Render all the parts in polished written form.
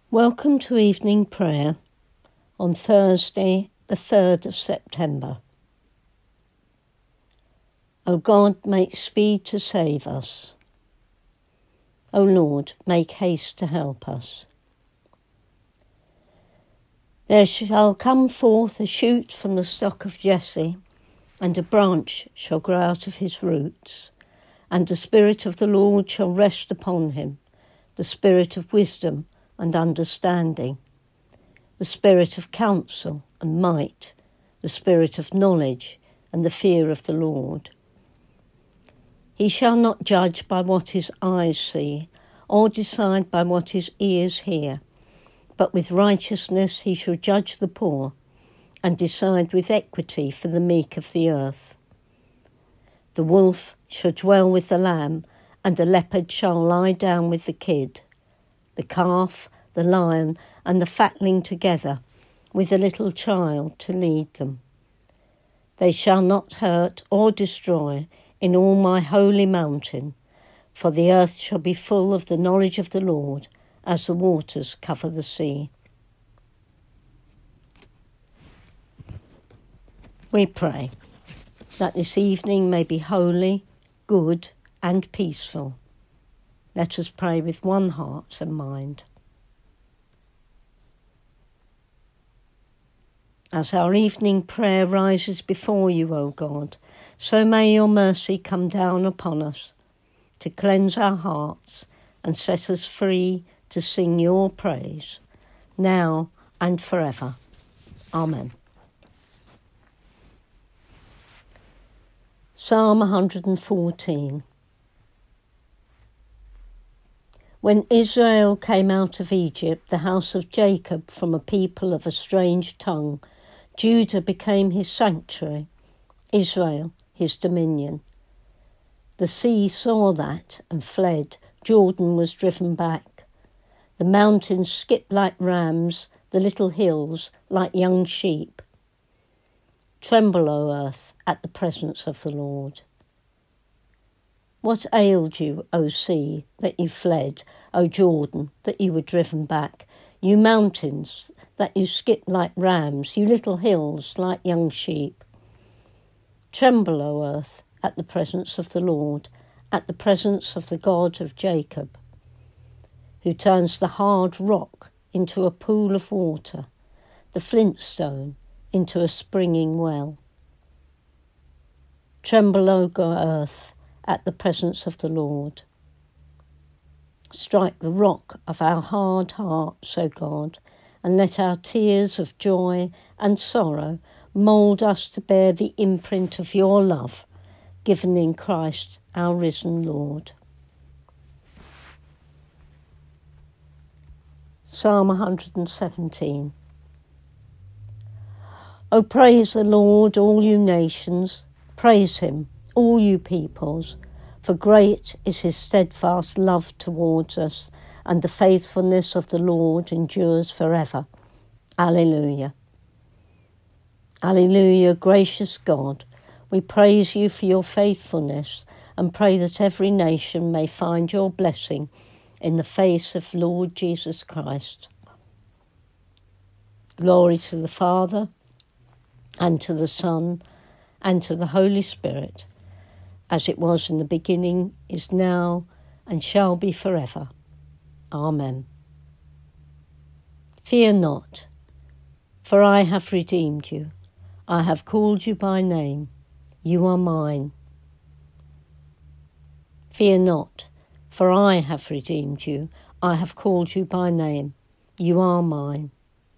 Welcome to evening prayer on Thursday, the 3rd of September. O God, make speed to save us. O Lord, make haste to help us. There shall come forth a shoot from the stock of Jesse, and a branch shall grow out of his roots, and the Spirit of the Lord shall rest upon him, the Spirit of wisdom and understanding, the Spirit of counsel and might, the Spirit of knowledge and the fear of the Lord. He shall not judge by what his eyes see, or decide by what his ears hear, but with righteousness he shall judge the poor, and decide with equity for the meek of the earth. The wolf shall dwell with the lamb, and the leopard shall lie down with the kid. The calf, the lion, and the fatling together, with a little child to lead them. They shall not hurt or destroy in all my holy mountain, for the earth shall be full of the knowledge of the Lord, as the waters cover the sea. We pray that this evening may be holy, good, and peaceful. Let us pray with one heart and mind. As our evening prayer rises before you, O God, so may your mercy come down upon us, to cleanse our hearts and set us free to sing your praise, now and forever. Amen. Psalm 114. When Israel came out of Egypt, the house of Jacob from a people of a strange tongue, Judah became his sanctuary, Israel his dominion. The sea saw that and fled. Jordan was driven back. The mountains skipped like rams, the little hills like young sheep. Tremble, O earth, at the presence of the Lord. What ailed you, O sea, that you fled, O Jordan, that you were driven back? You mountains, that you skipped like rams, you little hills like young sheep. Tremble, O earth, at the presence of the Lord, at the presence of the God of Jacob, who turns the hard rock into a pool of water, the flintstone into a springing well. Tremble, O earth, at the presence of the Lord. Strike the rock of our hard hearts, O God, and let our tears of joy and sorrow mould us to bear the imprint of your love, given in Christ our risen Lord. Psalm 117. O praise the Lord, all you nations, praise him, all you peoples, for great is his steadfast love towards us, and the faithfulness of the Lord endures forever. Alleluia. Alleluia, gracious God, we praise you for your faithfulness and pray that every nation may find your blessing in the face of Lord Jesus Christ. Glory to the Father, and to the Son, and to the Holy Spirit, as it was in the beginning, is now, and shall be forever. Amen. Fear not, for I have redeemed you. I have called you by name. You are mine. Fear not, for I have redeemed you. I have called you by name. You are mine.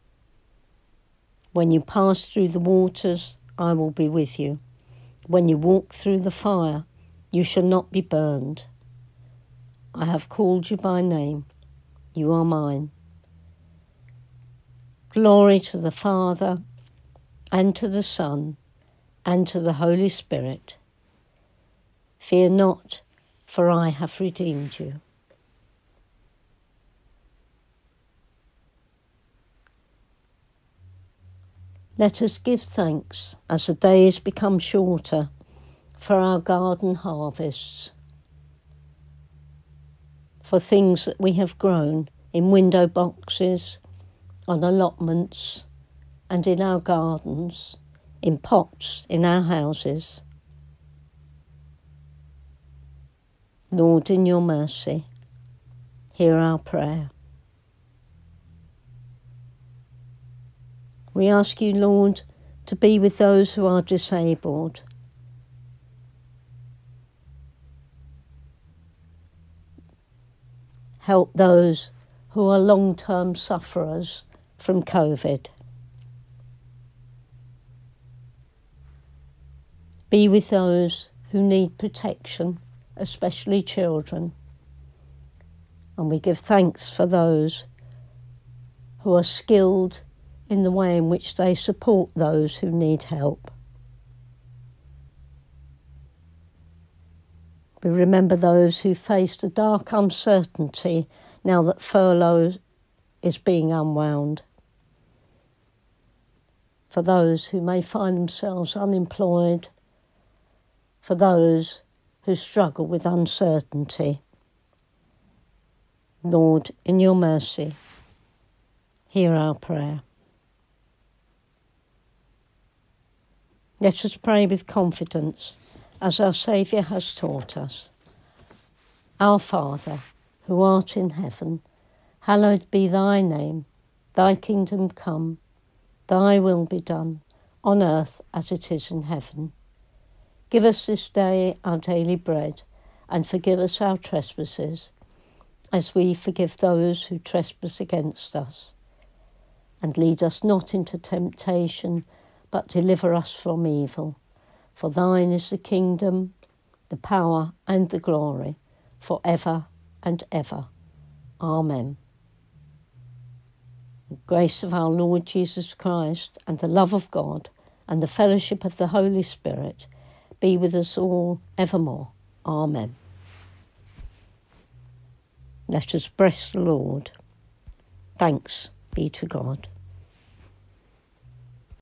When you pass through the waters, I will be with you. When you walk through the fire, you shall not be burned. I have called you by name. You are mine. Glory to the Father, and to the Son, and to the Holy Spirit. Fear not, for I have redeemed you. Let us give thanks as the days become shorter for our garden harvests, for things that we have grown in window boxes, on allotments, and in our gardens, in pots in our houses. Lord, in your mercy, hear our prayer. We ask you, Lord, to be with those who are disabled. Help those who are long-term sufferers from COVID. Be with those who need protection, especially children. And we give thanks for those who are skilled in the way in which they support those who need help. We remember those who faced a dark uncertainty now that furlough is being unwound. For those who may find themselves unemployed, for those who struggle with uncertainty. Lord, in your mercy, hear our prayer. Let us pray with confidence, as our Saviour has taught us. Our Father, who art in heaven, hallowed be thy name. Thy kingdom come, thy will be done, on earth as it is in heaven. Give us this day our daily bread, and forgive us our trespasses, as we forgive those who trespass against us. And lead us not into temptation, but deliver us from evil. For thine is the kingdom, the power, and the glory, for ever and ever. Amen. The grace of our Lord Jesus Christ, and the love of God, and the fellowship of the Holy Spirit, be with us all evermore. Amen. Let us bless the Lord. Thanks be to God.